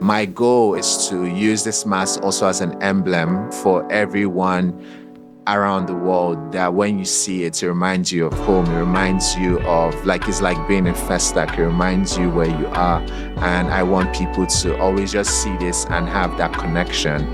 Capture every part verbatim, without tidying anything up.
My goal is to use this mask also as an emblem for everyone around the world, that when you see it, it reminds you of home. It reminds you of, like, it's like being in Festac. It reminds you where you are. And I want people to always just see this and have that connection.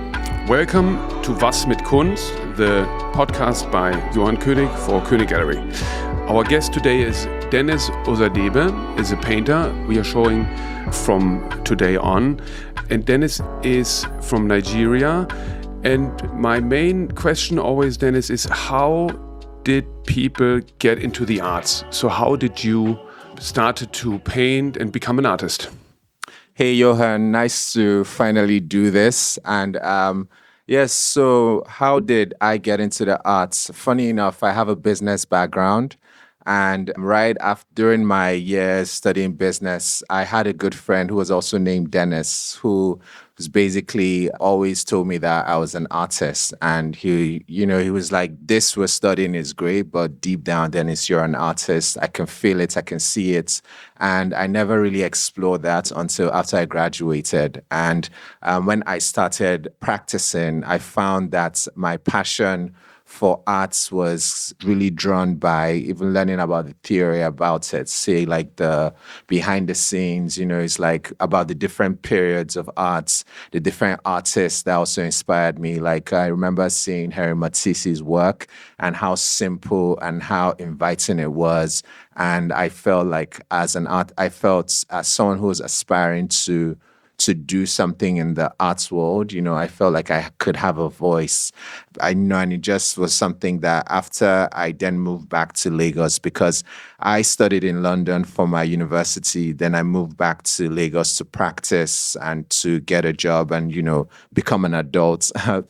Welcome to Was mit Kunst, the podcast by Johann König for König Gallery. Our guest today is Dennis Osadebe, is a painter we are showing from today on. And Dennis is from Nigeria. And my main question always, Dennis, is how did people get into the arts? So how did you start to paint and become an artist? Hey, Johan, nice to finally do this. And um, yes, so how did I get into the arts? Funny enough, I have a business background. And right after, during my years studying business, I had a good friend who was also named Dennis, who was basically always told me that I was an artist. And he, you know, he was like, this we're studying is great, but deep down, Dennis, you're an artist. I can feel it. I can see it. And I never really explored that until after I graduated. And um, when I started practicing, I found that my passion for arts was really drawn by even learning about the theory about it, say like the behind the scenes, you know, it's like about the different periods of arts, the different artists that also inspired me. Like I remember seeing Harry Matisse's work and how simple and how inviting it was. And I felt like as an art, I felt as someone who was aspiring to to do something in the arts world, you know, I felt like I could have a voice. I know, and it just was something that after I then moved back to Lagos, because I studied in London for my university, then I moved back to Lagos to practice and to get a job and, you know, become an adult.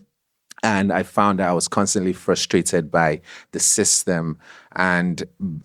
And I found that I was constantly frustrated by the system. And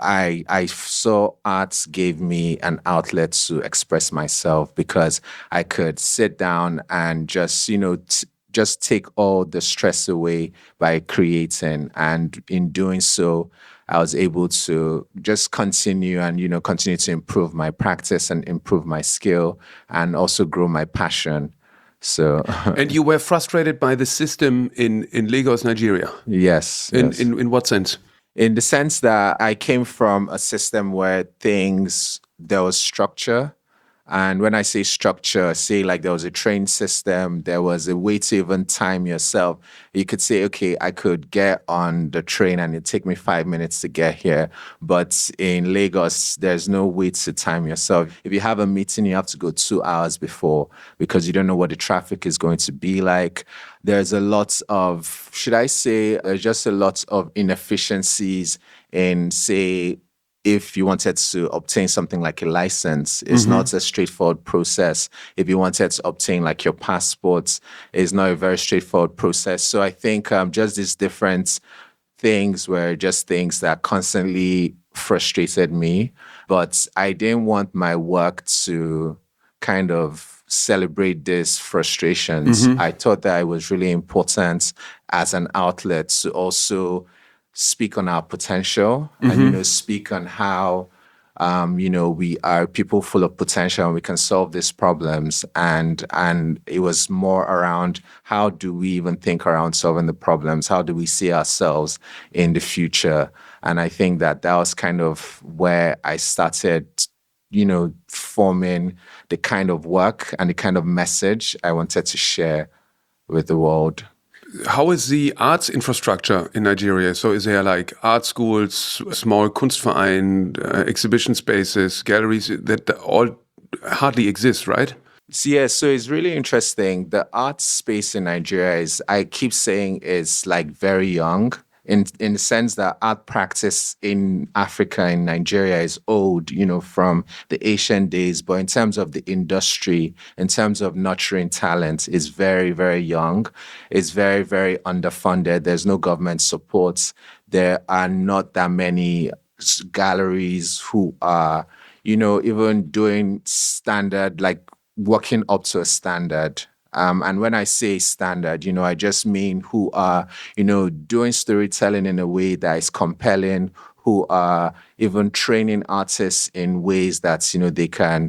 I I saw arts gave me an outlet to express myself, because I could sit down and just, you know, t- just take all the stress away by creating. And in doing so, I was able to just continue and, you know, continue to improve my practice and improve my skill and also grow my passion. So, and you were frustrated by the system in, in Lagos, Nigeria? Yes, in, yes. In in what sense? In the sense that I came from a system where things, there was structure. And when I say structure, say like there was a train system, there was a way to even time yourself. You could say, okay, I could get on the train and it'd take me five minutes to get here. But in Lagos, there's no way to time yourself. If you have a meeting, you have to go two hours before because you don't know what the traffic is going to be like. There's a lot of, should I say, there's just a lot of inefficiencies in, say, if you wanted to obtain something like a license, it's mm-hmm. not a straightforward process. If you wanted to obtain like your passports, it's not a very straightforward process. So I think um, just these different things were just things that constantly frustrated me. But I didn't want my work to kind of celebrate these frustrations. Mm-hmm. I thought that it was really important as an outlet to also speak on our potential mm-hmm. and, you know, speak on how, um, you know, we are people full of potential and we can solve these problems. And and it was more around how do we even think around solving the problems? How do we see ourselves in the future? And I think that that was kind of where I started, you know, forming the kind of work and the kind of message I wanted to share with the world. How is the arts infrastructure in Nigeria? So is there like art schools, small Kunstverein, uh, exhibition spaces, galleries that all hardly exist, right? So, yeah, so it's really interesting. The art space in Nigeria is, I keep saying, is like very young. In in the sense that art practice in Africa and Nigeria is old, you know, from the ancient days. But in terms of the industry, in terms of nurturing talent, is very, very young. It's very, very underfunded. There's no government support. There are not that many galleries who are, you know, even doing standard, like working up to a standard. Um, and when I say standard, you know, I just mean who are, you know, doing storytelling in a way that is compelling, who are even training artists in ways that, you know, they can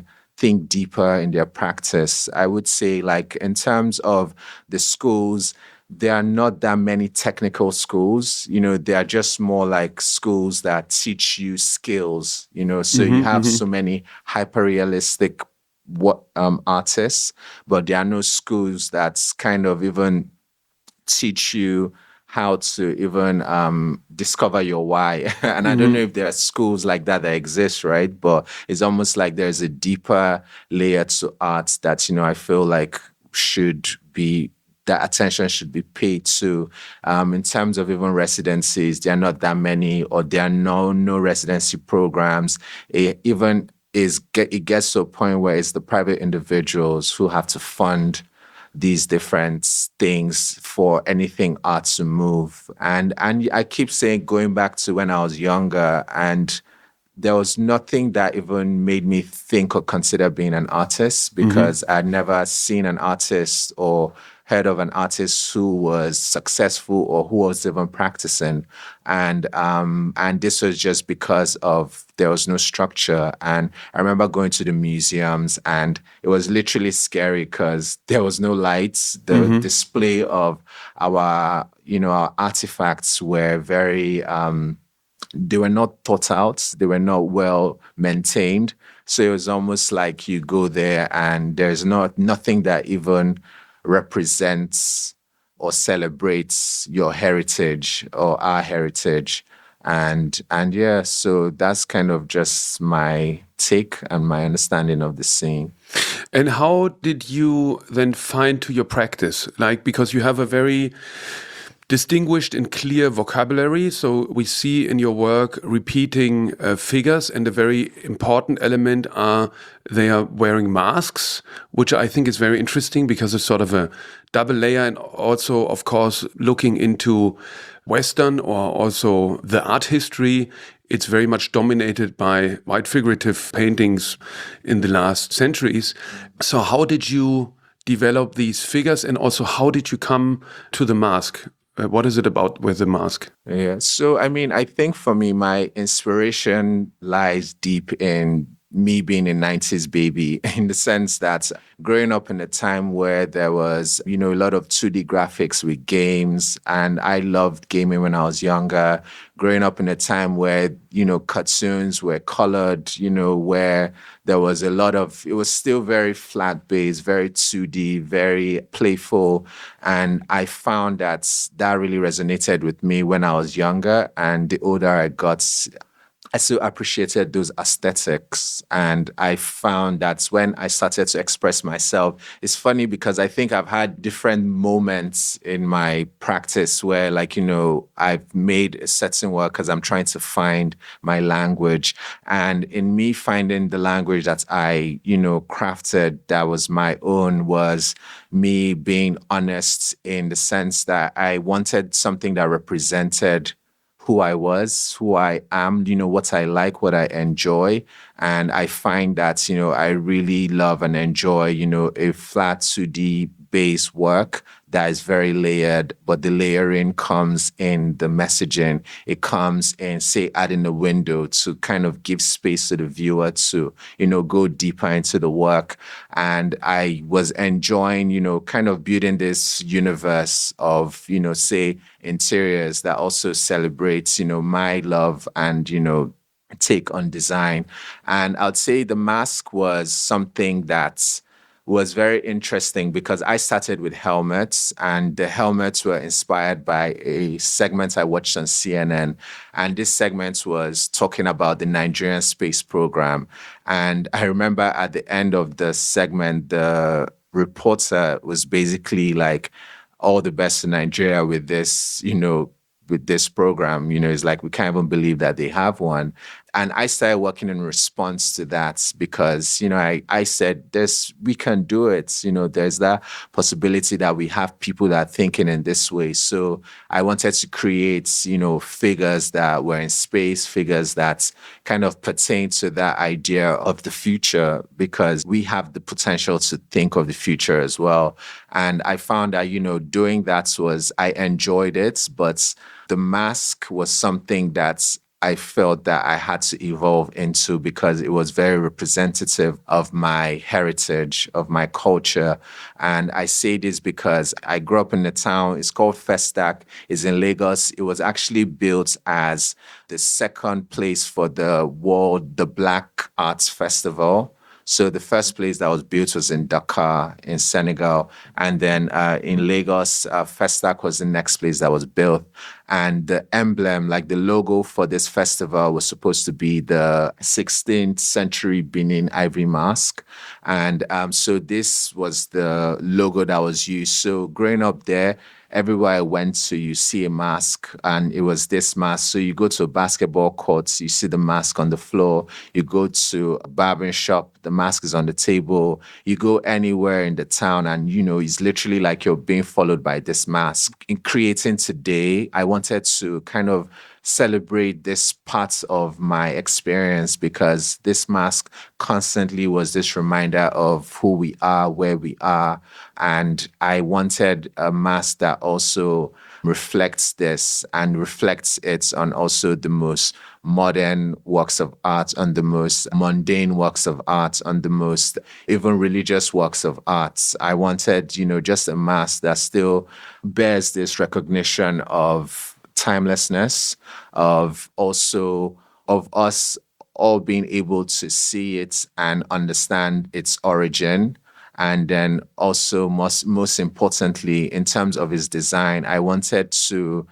think deeper in their practice. I would say, like, in terms of the schools, there are not that many technical schools. You know, they are just more like schools that teach you skills, you know, so you Hmm. have Hmm. so many hyper realistic what um artists, but there are no schools that's kind of even teach you how to even um, discover your why. And I don't know Hmm. if there are schools like that that exist, right? But it's almost like there's a deeper layer to art that, you know, I feel like should be that attention should be paid to. Um, in terms of even residencies, there are not that many, or there are no no residency programs. It even is get it gets to a point where it's the private individuals who have to fund these different things for anything art to move. And and I keep saying, going back to when I was younger, and there was nothing that even made me think or consider being an artist, Hmm. because I'd never seen an artist or heard of an artist who was successful or who was even practicing. And um and this was just because of there was no structure. And I remember going to the museums, and it was literally scary because there was no lights. The Hmm. display of our, you know, our artifacts were very um they were not thought out, they were not well maintained. So it was almost like you go there and there's not nothing that even represents or celebrates your heritage or our heritage. And and yeah, so that's kind of just my take and my understanding of the scene. And how did you then find to your practice? Like, because you have a very distinguished and clear vocabulary. So we see in your work repeating uh, figures, and a very important element are they are wearing masks, which I think is very interesting because it's sort of a double layer, and also, of course, looking into Western or also the art history. It's very much dominated by white figurative paintings in the last centuries. So how did you develop these figures, and also how did you come to the mask? Uh, what is it about with the mask? Yeah. So, I mean, I think for me, my inspiration lies deep in me being a nineties baby, in the sense that growing up in a time where there was, you know, a lot of two D graphics with games, and I loved gaming when I was younger. Growing up in a time where, you know, cartoons were colored, you know, where there was a lot of, it was still very flat based, very two D, very playful. And I found that that really resonated with me when I was younger. And the older I got, I still appreciated those aesthetics. And I found that when I started to express myself, it's funny because I think I've had different moments in my practice where, like, you know, I've made a certain work because I'm trying to find my language. And in me finding the language that I, you know, crafted that was my own, was me being honest, in the sense that I wanted something that represented who I was, who I am, you know, what I like, what I enjoy. And I find that, you know, I really love and enjoy, you know, a flat two D base work that is very layered, but the layering comes in the messaging. It comes in, say, adding a window to kind of give space to the viewer to, you know, go deeper into the work. And I was enjoying, you know, kind of building this universe of, you know, say, interiors that also celebrates, you know, my love and, you know, take on design. And I'd say the mask was something that was very interesting because I started with helmets, and the helmets were inspired by a segment I watched on C N N. And this segment was talking about the Nigerian space program. And I remember at the end of the segment, the reporter was basically like, all the best to Nigeria with this, you know, with this program. You know, it's like, we can't even believe that they have one. And I started working in response to that because, you know, I, I said, this, we can do it. You know, there's that possibility that we have people that are thinking in this way. So I wanted to create, you know, figures that were in space, figures that kind of pertain to that idea of the future, because we have the potential to think of the future as well. And I found that, you know, doing that was, I enjoyed it, but the mask was something that's I felt that I had to evolve into because it was very representative of my heritage, of my culture. And I say this because I grew up in the town. It's called Festac. It's in Lagos. It was actually built as the second place for the World, the Black Arts Festival. So the first place that was built was in Dakar, in Senegal. And then uh, in Lagos, uh, Festac was the next place that was built. And the emblem, like the logo for this festival, was supposed to be the sixteenth century Benin ivory mask. And um, so this was the logo that was used. So growing up there, everywhere I went to, you see a mask, and it was this mask. So you go to a basketball court, you see the mask on the floor. You go to a barbering shop, the mask is on the table. You go anywhere in the town, and you know it's literally like you're being followed by this mask. In creating today, I wanted to kind of celebrate this part of my experience because this mask constantly was this reminder of who we are, where we are. And I wanted a mask that also reflects this and reflects it on also the most modern works of art, on the most mundane works of art, on the most even religious works of art. I wanted, you know, just a mask that still bears this recognition of timelessness, of also of us all being able to see it and understand its origin. And then also most most importantly, in terms of its design, I wanted to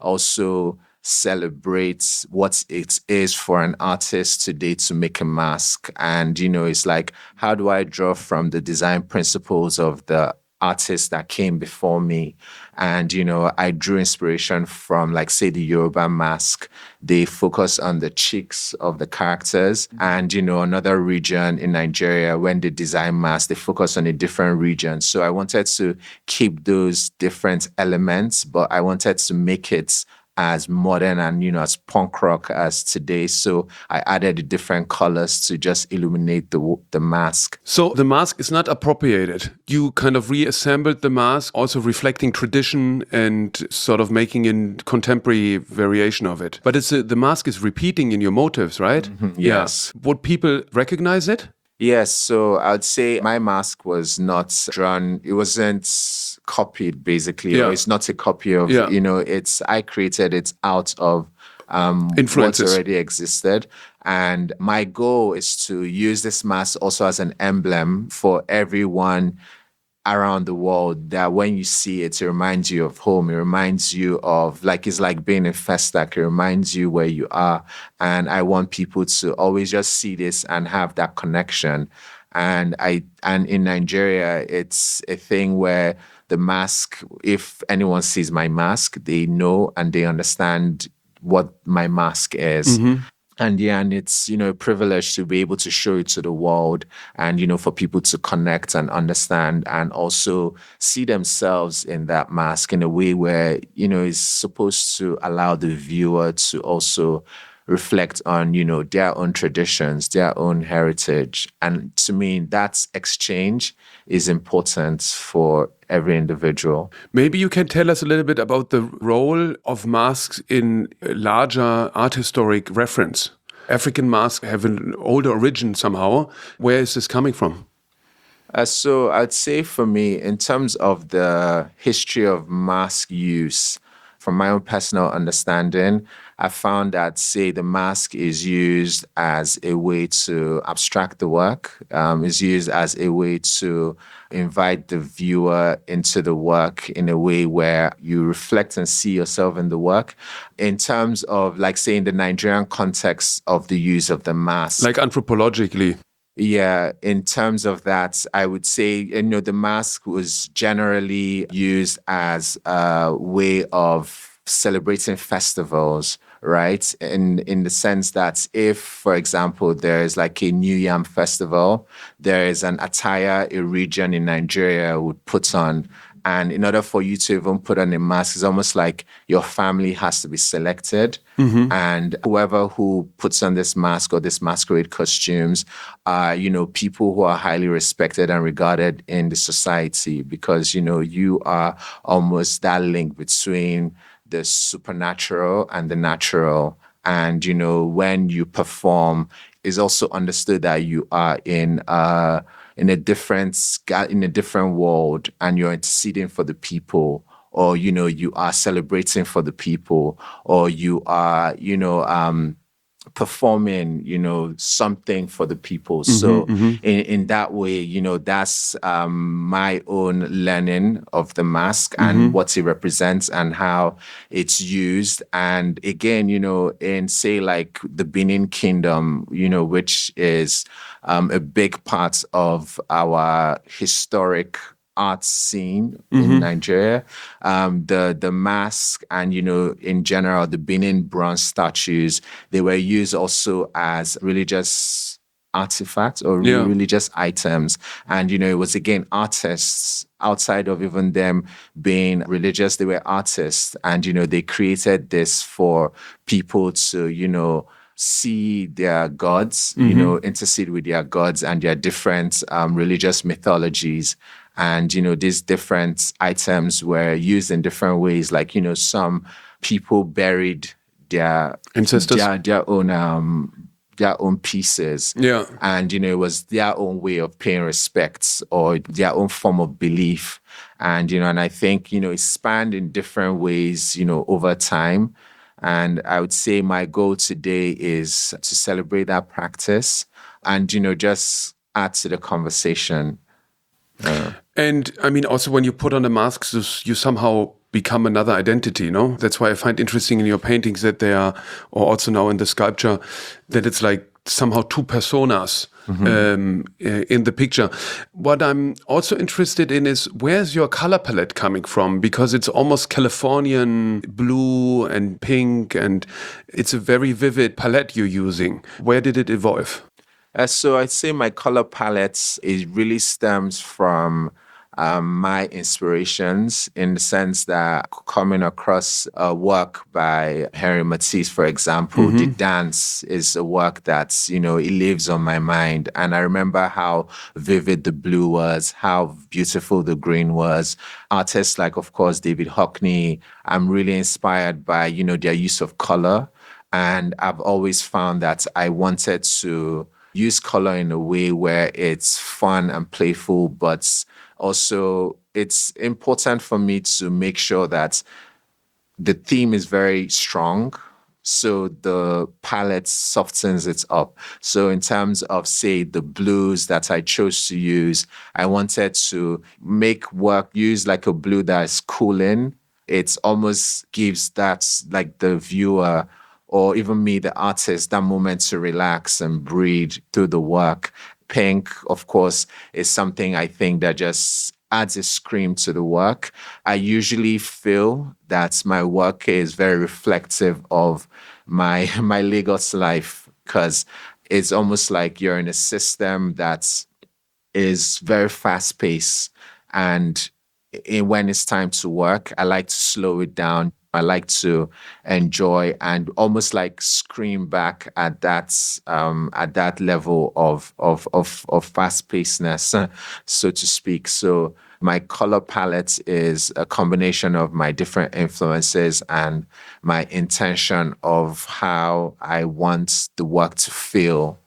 also celebrate what it is for an artist today to make a mask. And, you know, it's like, how do I draw from the design principles of the artists that came before me? And, you know, I drew inspiration from, like, say, the Yoruba mask. They focus on the cheeks of the characters. And, you know, another region in Nigeria, when they design masks, they focus on a different region. So I wanted to keep those different elements, but I wanted to make it as modern and, you know, as punk rock as today. So I added the different colors to just illuminate the the mask. So the mask is not appropriated. You kind of reassembled the mask, also reflecting tradition and sort of making a contemporary variation of it. But it's a, the mask is repeating in your motifs, right? Mm-hmm, yes. Yeah. Would people recognize it? Yes, so I would say my mask was not drawn, it wasn't copied basically, Yeah. or it's not a copy of, Yeah. you know, it's, I created it out of um, what Influences. already existed. And my goal is to use this mask also as an emblem for everyone around the world, that when you see it, it reminds you of home. It reminds you of, like, it's like being in Festac. It reminds you where you are. And I want people to always just see this and have that connection. And I and in Nigeria, it's a thing where the mask, if anyone sees my mask, they know and they understand what my mask is. Mm-hmm. And yeah, and it's, you know, a privilege to be able to show it to the world and, you know, for people to connect and understand and also see themselves in that mask in a way where, you know, it's supposed to allow the viewer to also reflect on, you know, their own traditions, their own heritage. And to me, that exchange is important for every individual. Maybe you can tell us a little bit about the role of masks in a larger art historic reference. African masks have an older origin somehow. Where is this coming from? Uh, so I'd say for me, in terms of the history of mask use, from my own personal understanding, I found that, say, the mask is used as a way to abstract the work, um, is used as a way to invite the viewer into the work in a way where you reflect and see yourself in the work. In terms of, like, say, in the Nigerian context of the use of the mask. Like anthropologically. Yeah, in terms of that, I would say, you know, the mask was generally used as a way of celebrating festivals, right? In in the sense that if, for example, there is like a New Yam festival, there is an attire a region in Nigeria would put on. And in order for you to even put on a mask, it's almost like your family has to be selected. Mm-hmm. And whoever who puts on this mask or this masquerade costumes are, you know, people who are highly respected and regarded in the society because, you know, you are almost that link between the supernatural and the natural. And, you know, when you perform, it's also understood that you are in uh in a different sca- in a different world, and you're interceding for the people, or, you know, you are celebrating for the people, or you are, you know, um performing, you know, something for the people. So in, in that way, you know, that's um, my own learning of the mask and what it represents and how it's used. And again, you know, in say like the Benin Kingdom, you know, which is um, a big part of our historic art scene in Nigeria, um, the the mask and, you know, in general the Benin bronze statues, they were used also as religious artifacts or Yeah. religious items. And, you know, it was again artists outside of even them being religious, they were artists, and, you know, they created this for people to, you know, see their gods, you know, intercede with their gods and their different um, religious mythologies. And, you know, these different items were used in different ways. Like, you know, some people buried their Ancestors. their, their own um their own pieces. Yeah. And, you know, it was their own way of paying respects or their own form of belief. And, you know, and I think, you know, it spanned in different ways, you know, over time. And I would say my goal today is to celebrate that practice and, you know, just add to the conversation. And I mean, also when you put on the masks, you, you somehow become another identity, no? That's why I find interesting in your paintings that they are, or also now in the sculpture, that it's like somehow two personas um, in the picture. What I'm also interested in is, where's your color palette coming from? Because it's almost Californian blue and pink, and it's a very vivid palette you're using. Where did it evolve? Uh, so I'd say my color palette, it really stems from um, my inspirations, in the sense that coming across a work by Henri Matisse, for example, The Dance is a work that's, you know, it lives on my mind. And I remember how vivid the blue was, how beautiful the green was. Artists like, of course, David Hockney, I'm really inspired by, you know, their use of color. And I've always found that I wanted to use color in a way where it's fun and playful, but also it's important for me to make sure that the theme is very strong, so the palette softens it up. So in terms of, say, the blues that I chose to use, I wanted to make work use like a blue that is cooling. It almost gives that, like, the viewer or even me, the artist, that moment to relax and breathe through the work. Pink, of course, is something I think that just adds a scream to the work. I usually feel that my work is very reflective of my my Lagos life, because it's almost like you're in a system that is very fast paced. And in, when it's time to work, I like to slow it down. I like to enjoy and almost like scream back at that um, at that level of of of, of fast pacedness, so to speak. So my color palette is a combination of my different influences and my intention of how I want the work to feel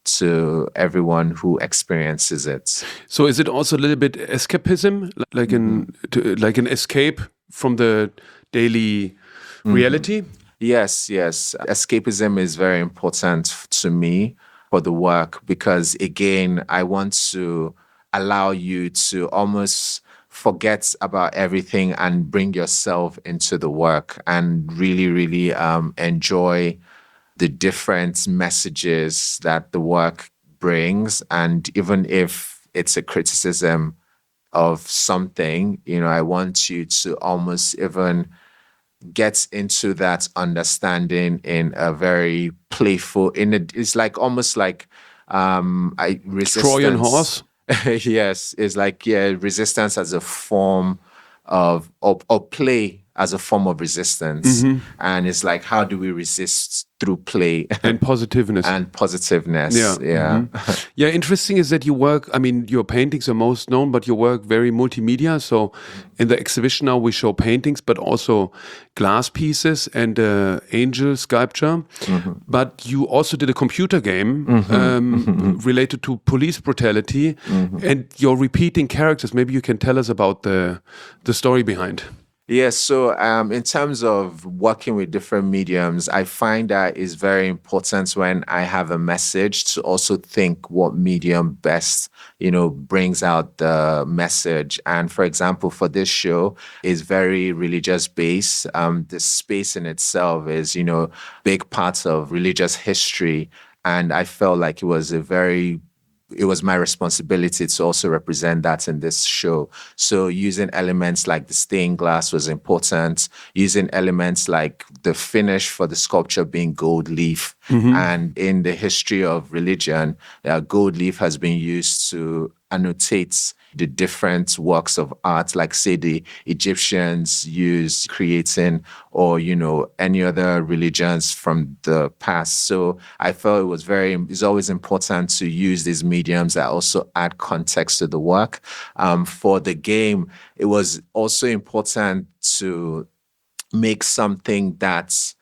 to everyone who experiences it. So is it also a little bit escapism, like an to, like an escape from the daily reality? Yes, yes. Escapism is very important to me for the work, because again, I want to allow you to almost forget about everything and bring yourself into the work and really, really um, enjoy the different messages that the work brings. And even if it's a criticism of something, you know, I want you to almost even get into that understanding in a very playful, in a, it's like almost like um I resistance. Trojan horse? Yes, it's like, yeah, resistance as a form of or, or play as a form of resistance. And it's like, how do we resist through play and positiveness. and positiveness. Yeah. Yeah. Mm-hmm. Yeah. Interesting is that you work, I mean, your paintings are most known, but you work very multimedia. So in the exhibition now we show paintings, but also glass pieces and uh, angel sculpture. Mm-hmm. But you also did a computer game mm-hmm. Um, mm-hmm. related to police brutality mm-hmm. and you're repeating characters. Maybe you can tell us about the, the story behind. Yes, so um, in terms of working with different mediums, I find that it's very important when I have a message to also think what medium best, you know, brings out the message. And for example, for this show, is very religious based. Um, the space in itself is, you know, big parts of religious history. And I felt like it was a very it was my responsibility to also represent that in this show. So using elements like the stained glass was important, using elements like the finish for the sculpture being gold leaf. Mm-hmm. And in the history of religion, uh, gold leaf has been used to annotate the different works of art, like say the Egyptians used creating, or, you know, any other religions from the past. So I felt it was very, it's always important to use these mediums that also add context to the work. Um, for the game, it was also important to make something that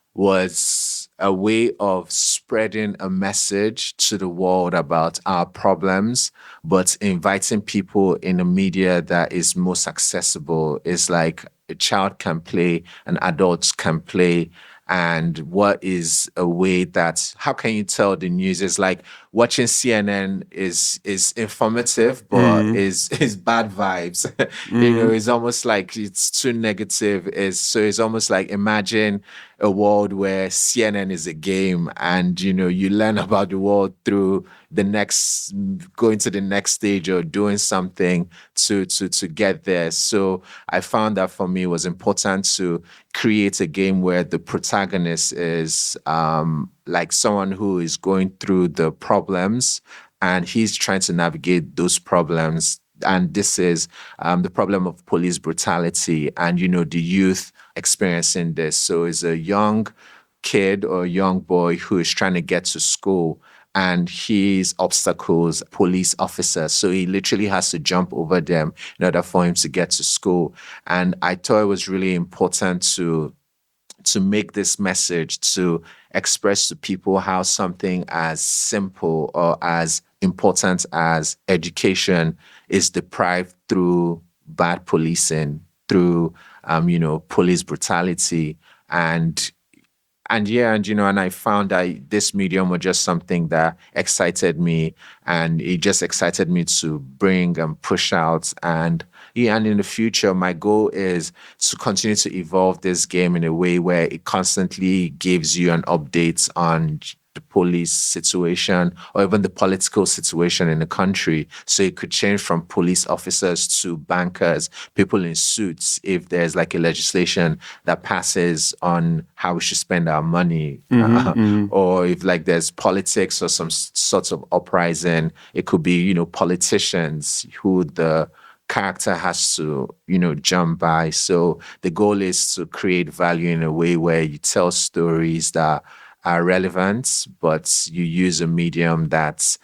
was a way of spreading a message to the world about our problems, but inviting people in a media that is most accessible. Is like a child can play, an adult can play. And what is a way that, how can you tell the news? It's like watching C N N is is informative, but mm-hmm. is is bad vibes. Mm-hmm. You know, it's almost like it's too negative. Is so it's almost like imagine a world where C N N is a game, and you know you learn about the world through the next, going to the next stage or doing something to to to get there. So I found that for me it was important to create a game where the protagonist is um, like someone who is going through the problems and he's trying to navigate those problems. And this is um, the problem of police brutality and, you know, the youth experiencing this. So it's a young kid or young boy who is trying to get to school, and his obstacles, police officers. So he literally has to jump over them in order for him to get to school. And I thought it was really important to to make this message, to express to people how something as simple or as important as education is deprived through bad policing, through, um, you know, police brutality. And And yeah, and, you know, and I found that this medium was just something that excited me, and it just excited me to bring and push out. And yeah, and in the future, my goal is to continue to evolve this game in a way where it constantly gives you an update on the police situation or even the political situation in the country. So it could change from police officers to bankers, people in suits, if there's like a legislation that passes on how we should spend our money. Mm-hmm, uh, mm-hmm. Or if like there's politics or some sorts of uprising, it could be, you know, politicians who the character has to, you know, jump by. So the goal is to create value in a way where you tell stories that are relevant, but you use a medium that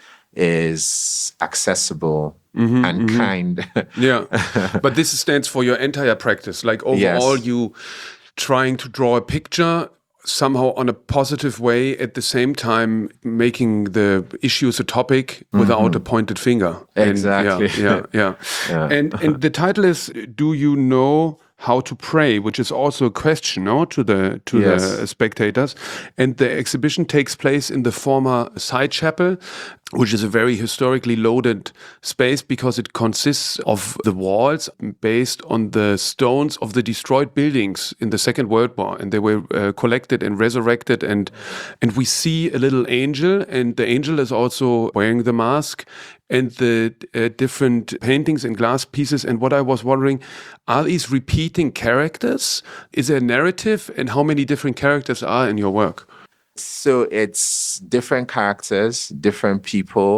is accessible mm-hmm, and mm-hmm. kind. Yeah, but this stands for your entire practice. Like overall, yes. you trying to draw a picture somehow on a positive way, at the same time making the issues a topic mm-hmm. without a pointed finger. Exactly. And yeah, yeah, yeah. yeah. And and the title is "Do You Know How to Pray?" which is also a question, no, to the to yes. the spectators. And the exhibition takes place in the former side chapel, which is a very historically loaded space because it consists of the walls based on the stones of the destroyed buildings in the Second World War, and they were uh, collected and resurrected. And and we see a little angel, and the angel is also wearing the mask, and the uh, different paintings and glass pieces. And what I was wondering, are these repeating characters? Is there a narrative? And how many different characters are in your work? So it's different characters, different people.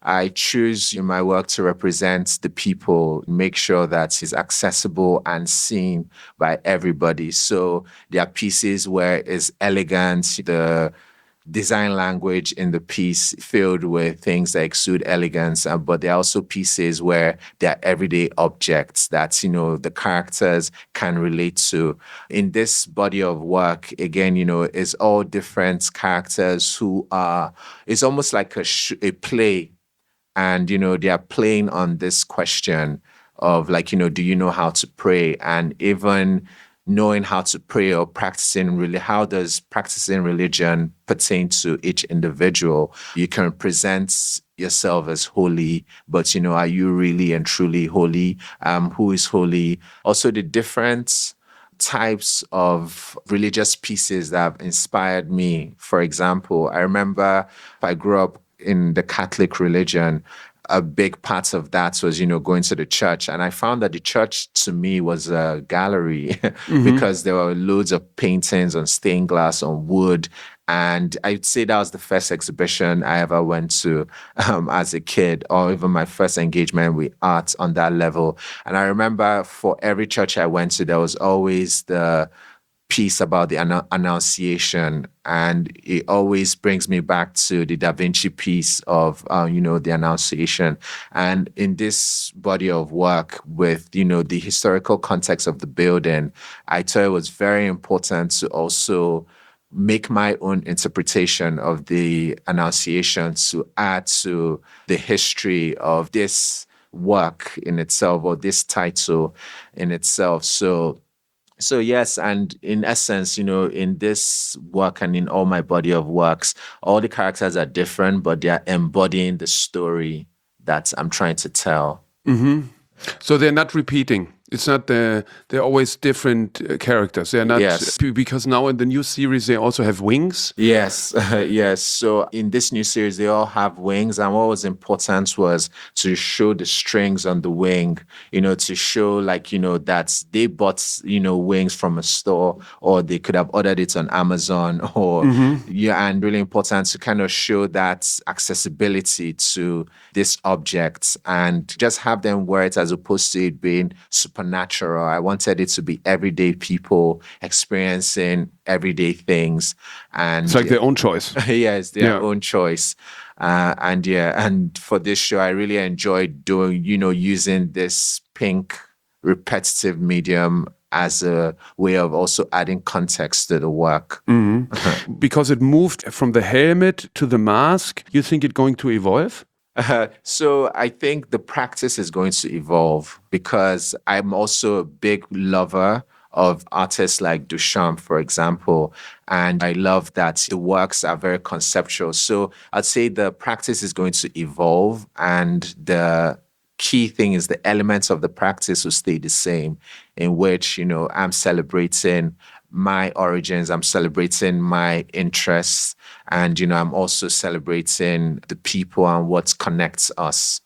I choose in my work to represent the people, make sure that it's accessible and seen by everybody. So there are pieces where it's elegant, the design language in the piece filled with things that exude elegance, uh, but there are also pieces where they're everyday objects that, you know, the characters can relate to. In this body of work, again, you know, it's all different characters who are, it's almost like a, sh- a play, and, you know, they are playing on this question of like, you know, do you know how to pray? And even knowing how to pray or practicing really, how does practicing religion pertain to each individual? You can present yourself as holy, but, you know, are you really and truly holy? Um, who is holy? Also, the different types of religious pieces that have inspired me. For example, I remember I grew up in the Catholic religion. A big part of that was, you know, going to the church. And I found that the church to me was a gallery mm-hmm. because there were loads of paintings on stained glass, on wood. And I'd say that was the first exhibition I ever went to um, as a kid, or even my first engagement with art on that level. And I remember for every church I went to, there was always the piece about the annu- Annunciation, and it always brings me back to the Da Vinci piece of, uh, you know, the Annunciation. And in this body of work with, you know, the historical context of the building, I thought it was very important to also make my own interpretation of the Annunciation to add to the history of this work in itself, or this title in itself. So So yes, and in essence, you know, in this work and in all my body of works, all the characters are different, but they are embodying the story that I'm trying to tell. Mm-hmm. So they're not repeating. It's not the, they're always different uh, characters. They're not, yes. Because now in the new series, they also have wings. Yes, yes. So in this new series, they all have wings. And what was important was to show the strings on the wing, you know, to show like, you know, that they bought, you know, wings from a store, or they could have ordered it on Amazon, or, mm-hmm. yeah, and really important to kind of show that accessibility to this object and just have them wear it as opposed to it being super natural. I wanted it to be everyday people experiencing everyday things, and it's like their own choice. Yes, their yeah. own choice. Uh, and yeah, and for this show, I really enjoyed doing, you know, using this pink repetitive medium as a way of also adding context to the work. Mm-hmm. Because it moved from the helmet to the mask. You think it's going to evolve? Uh, so I think the practice is going to evolve, because I'm also a big lover of artists like Duchamp, for example. And I love that the works are very conceptual. So I'd say the practice is going to evolve, and the key thing is the elements of the practice will stay the same, in which, you know, I'm celebrating my origins, I'm celebrating my interests, and, you know, I'm also celebrating the people and what connects us.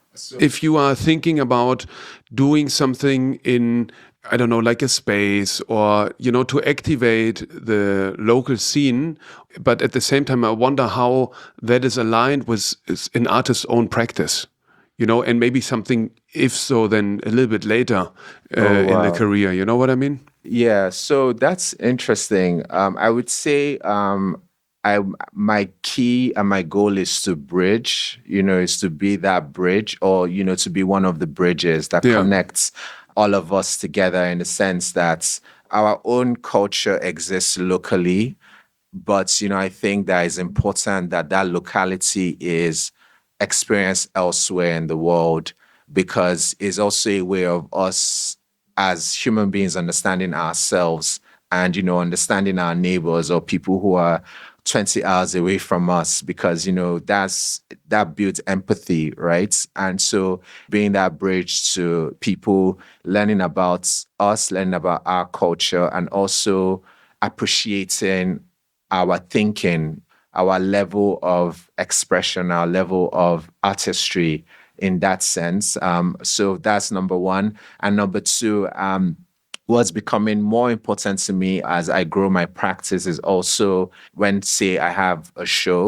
If you are thinking about doing something in, I don't know, like a space, or, you know, to activate the local scene, but at the same time, I wonder how that is aligned with an artist's own practice, you know, and maybe something, if so, then a little bit later uh, oh, wow. in the career, you know what I mean? Yeah, so that's interesting. Um, I would say um, I my key and my goal is to bridge, you know, is to be that bridge, or, you know, to be one of the bridges that yeah. connects all of us together, in the sense that our own culture exists locally, but, you know, I think that it's important that that locality is experienced elsewhere in the world, because it's also a way of us as human beings understanding ourselves, and, you know, understanding our neighbors or people who are twenty hours away from us, because, you know, that's that builds empathy, right? And so being that bridge to people, learning about us, learning about our culture, and also appreciating our thinking, our level of expression, our level of artistry in that sense. Um, so that's number one. And number two, um, what's becoming more important to me as I grow my practice is also when, say, I have a show,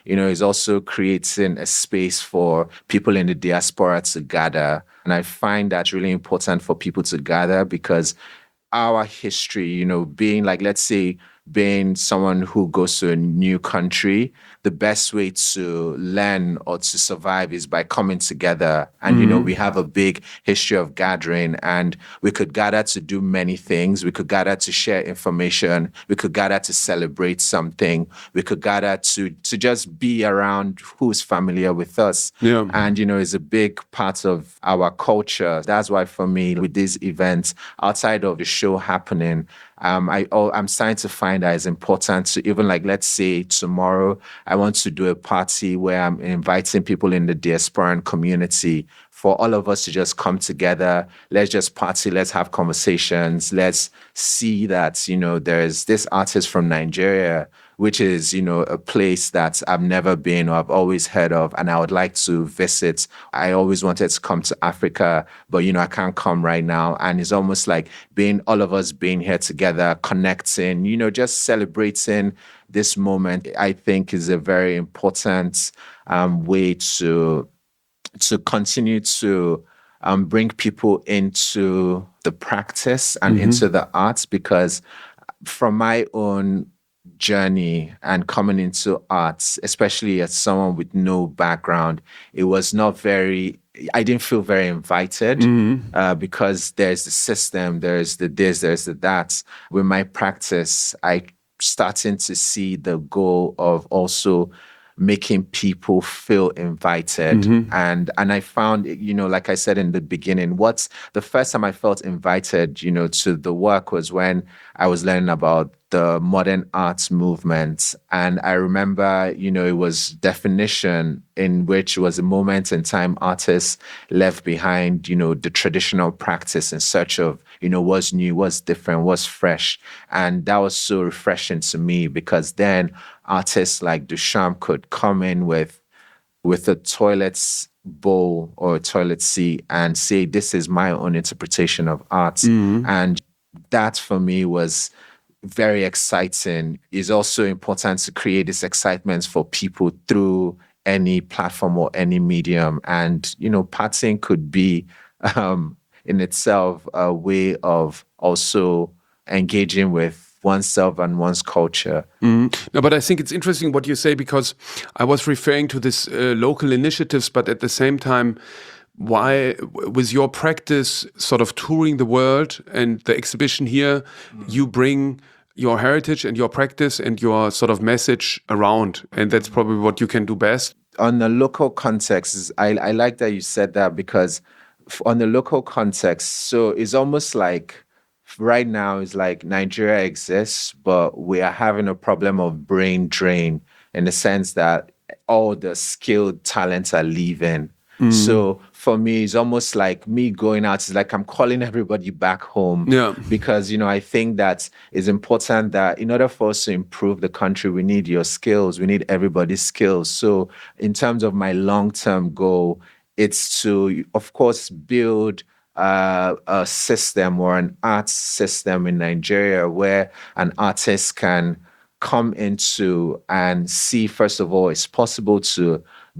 you know, is also creating a space for people in the diaspora to gather. And I find that really important for people to gather because our history, you know, being like, let's say, being someone who goes to a new country, the best way to learn or to survive is by coming together. And, mm-hmm. you know, we have a big history of gathering, and we could gather to do many things. We could gather to share information. We could gather to celebrate something. We could gather to, to just be around who's familiar with us. Yeah. And, you know, it's a big part of our culture. That's why for me, with these events, outside of the show happening, Um, I, oh, I'm starting to find that it's important to even like, let's say tomorrow, I want to do a party where I'm inviting people in the diasporan community for all of us to just come together. Let's just party. Let's have conversations. Let's see that, you know, there's this artist from Nigeria, which is, you know, a place that I've never been or I've always heard of, and I would like to visit. I always wanted to come to Africa, but, you know, I can't come right now. And it's almost like being all of us being here together, connecting, you know, just celebrating this moment, I think is a very important um, way to to continue to um, bring people into the practice and mm-hmm. into the arts, because from my own journey and coming into arts, especially as someone with no background, it was not very, I didn't feel very invited mm-hmm. uh, because there's the system, there's the this, there's the that. With my practice, I starting to see the goal of also making people feel invited. Mm-hmm. And and I found, you know, like I said in the beginning, what's the first time I felt invited, you know, to the work was when I was learning about the modern arts movement. And I remember, you know, it was definition in which was a moment in time artists left behind, you know, the traditional practice in search of, you know, what's new, what's different, what's fresh. And that was so refreshing to me, because then artists like Duchamp could come in with, with a toilet bowl or a toilet seat and say, this is my own interpretation of art. Mm-hmm. And that for me was very exciting. It's also important to create this excitement for people through any platform or any medium. And, you know, partying could be um, in itself a way of also engaging with oneself and one's culture. Mm. No, but I think it's interesting what you say, because I was referring to this uh, local initiatives, but at the same time, why, with your practice sort of touring the world and the exhibition here, mm. you bring your heritage and your practice and your sort of message around. And that's probably what you can do best. On the local context, I, I like that you said that, because on the local context, so it's almost like right now it's like Nigeria exists, but we are having a problem of brain drain in the sense that all the skilled talents are leaving. Mm. So for me, it's almost like me going out. It's like I'm calling everybody back home. Yeah. Because, you know, I think that it's important that in order for us to improve the country, we need your skills. We need everybody's skills. So in terms of my long-term goal, it's to, of course, build Uh, a system or an arts system in Nigeria where an artist can come into and see, first of all, it's possible to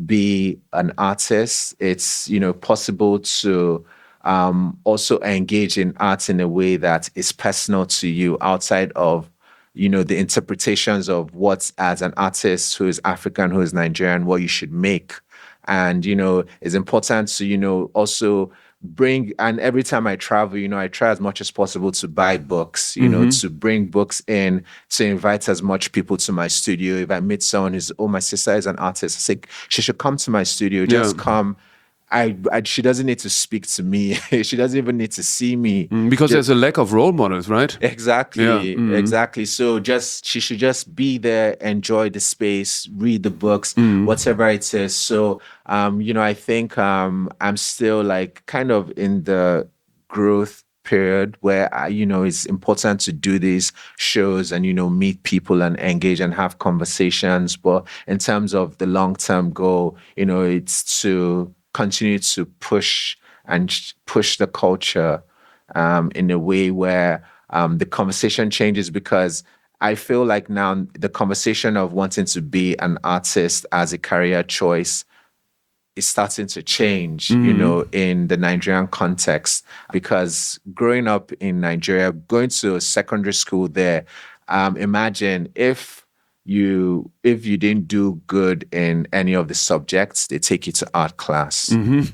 be an artist. It's, you know, possible to um, also engage in art in a way that is personal to you outside of, you know, the interpretations of what, as an artist who is African, who is Nigerian, what you should make. And, you know, it's important to, you know, also bring, and every time I travel, you know, I try as much as possible to buy books, you mm-hmm. know, to bring books in, to invite as much people to my studio. If I meet someone who's, oh, my sister is an artist, I say, she should come to my studio, just yeah. come. I, I, she doesn't need to speak to me. She doesn't even need to see me. Mm, because just, there's a lack of role models, right? Exactly, yeah. mm-hmm. exactly. So just she should just be there, enjoy the space, read the books, mm. whatever it is. So, um, you know, I think um, I'm still like kind of in the growth period where, I, you know, it's important to do these shows and, you know, meet people and engage and have conversations. But in terms of the long-term goal, you know, it's to continue to push and push the culture um, in a way where um, the conversation changes, because I feel like now the conversation of wanting to be an artist as a career choice is starting to change, mm-hmm. you know, in the Nigerian context. Because growing up in Nigeria, going to a secondary school there, um, imagine if you if you didn't do good in any of the subjects, they take you to art class. Mm-hmm.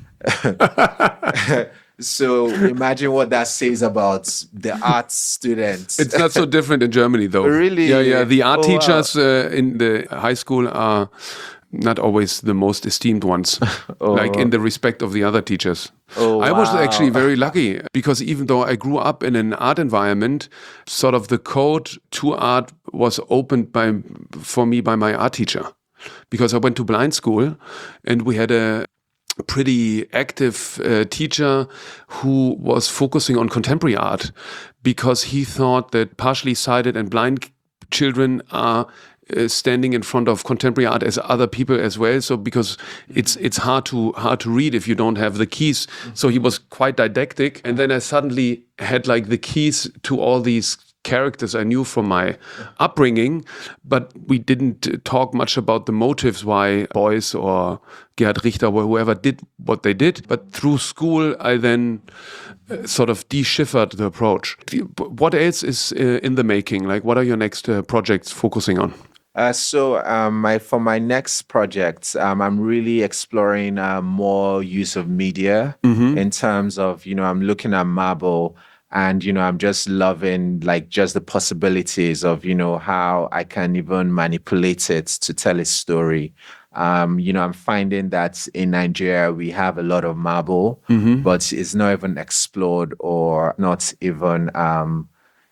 So imagine what that says about the art students. It's not so different in Germany, though. Really? Yeah, yeah. The art oh, teachers wow. uh, in the high school are not always the most esteemed ones, oh. like in the respect of the other teachers. Oh, I wow. was actually very lucky because even though I grew up in an art environment, sort of the code to art was opened by for me by my art teacher. Because I went to blind school and we had a pretty active uh, teacher who was focusing on contemporary art because he thought that partially sighted and blind children are uh, standing in front of contemporary art as other people as well. So because it's it's hard to hard to read if you don't have the keys. So he was quite didactic. And then I suddenly had like the keys to all these characters I knew from my upbringing, but we didn't talk much about the motives why Beuys or Gerhard Richter or whoever did what they did. But through school, I then uh, sort of deciphered the approach. What else is uh, in the making? Like, what are your next uh, projects focusing on? Uh, so um, my for my next project, um, I'm really exploring uh, more use of media mm-hmm. in terms of, you know, I'm looking at Marble. And, you know, I'm just loving like just the possibilities of, you know, how I can even manipulate it to tell a story. Um, you know, I'm finding that in Nigeria, we have a lot of marble, mm-hmm. but it's not even explored or not even um,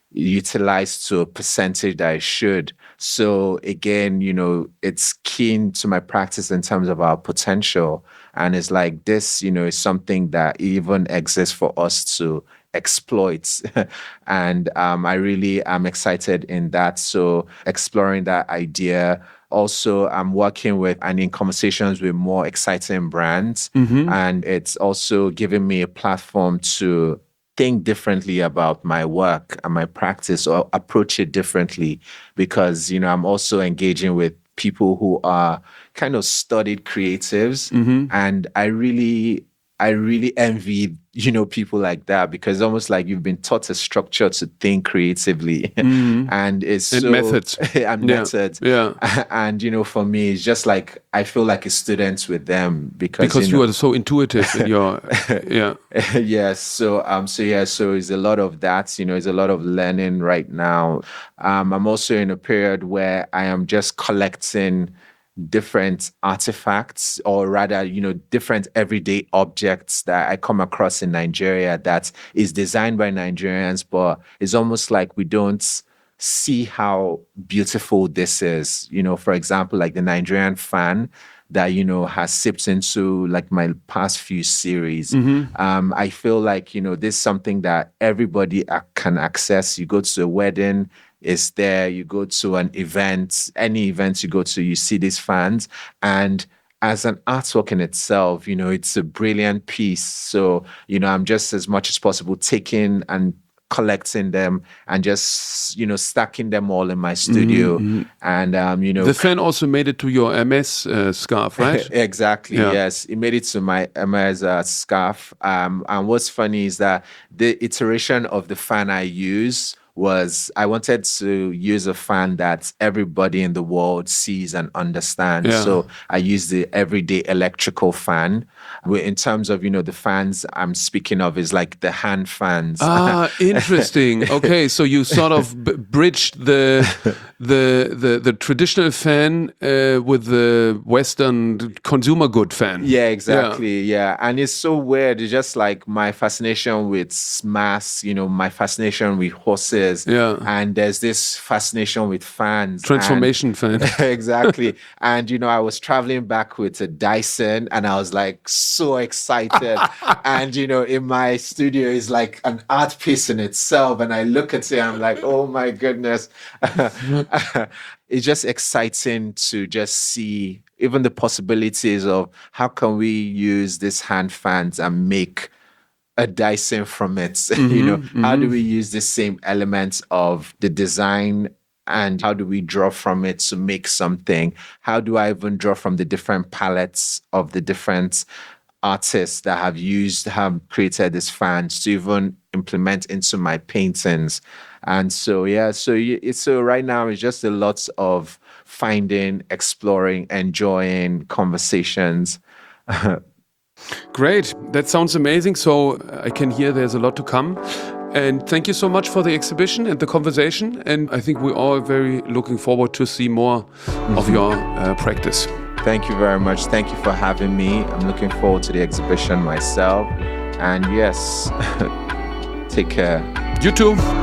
utilized to a percentage that it should. So again, you know, it's keen to my practice in terms of our potential. And it's like this, you know, is something that even exists for us to exploit. And um, I really am excited in that. So exploring that idea. Also, I'm working with and in conversations with more exciting brands. Mm-hmm. And it's also giving me a platform to think differently about my work and my practice or approach it differently because, you know, I'm also engaging with people who are kind of studied creatives. Mm-hmm. And I really, I really envy, you know, people like that because it's almost like you've been taught a structure to think creatively. Mm-hmm. And it's and so... methods. and yeah. methods. Yeah. And, you know, for me, it's just like, I feel like a student with them because... Because you, you know, are so intuitive in your... yeah. Yes. So, um, so yeah, so it's a lot of that, you know, it's a lot of learning right now. Um, I'm also in a period where I am just collecting different artifacts or rather, you know, different everyday objects that I come across in Nigeria that is designed by Nigerians, but it's almost like we don't see how beautiful this is. You know, for example, like the Nigerian fan that, you know, has sipped into like my past few series. Mm-hmm. Um, I feel like, you know, this is something that everybody can access. You go to a wedding, it's there. You go to an event, any event you go to, you see these fans. And as an artwork in itself, you know, it's a brilliant piece. So, you know, I'm just as much as possible taking and collecting them and just, you know, stacking them all in my studio. Mm-hmm. And, um, you know. The fan also made it to your M S uh, scarf, right? Exactly, yeah. Yes. It made it to my M S uh, scarf. Um, and what's funny is that the iteration of the fan I use was I wanted to use a fan that everybody in the world sees and understands. Yeah. So I used the everyday electrical fan. In terms of, you know, the fans I'm speaking of is like the hand fans. Ah, interesting. Okay, so you sort of b- bridged the the the, the traditional fan uh, with the Western consumer good fan. Yeah, exactly. Yeah. yeah, and it's so weird. It's just like my fascination with mass, you know, my fascination with horses. Yeah, and there's this fascination with fans. Transformation and, fan. Exactly. And you know, I was traveling back with a Dyson, and I was like so excited. And you know, in my studio is like an art piece in itself, and I look at it, and I'm like, oh my goodness. It's just exciting to just see even the possibilities of how can we use these hand fans and make a Dyson from it. Mm-hmm, you know, mm-hmm. How do we use the same elements of the design and how do we draw from it to make something? How do I even draw from the different palettes of the different artists that have used, have created these fans to even implement into my paintings? And so, yeah, so it's so right now it's just a lot of finding, exploring, enjoying conversations. Great. That sounds amazing. So uh, I can hear there's a lot to come. And thank you so much for the exhibition and the conversation. And I think we're all very looking forward to see more mm-hmm. of your uh, practice. Thank you very much. Thank you for having me. I'm looking forward to the exhibition myself. And yes, take care. You too.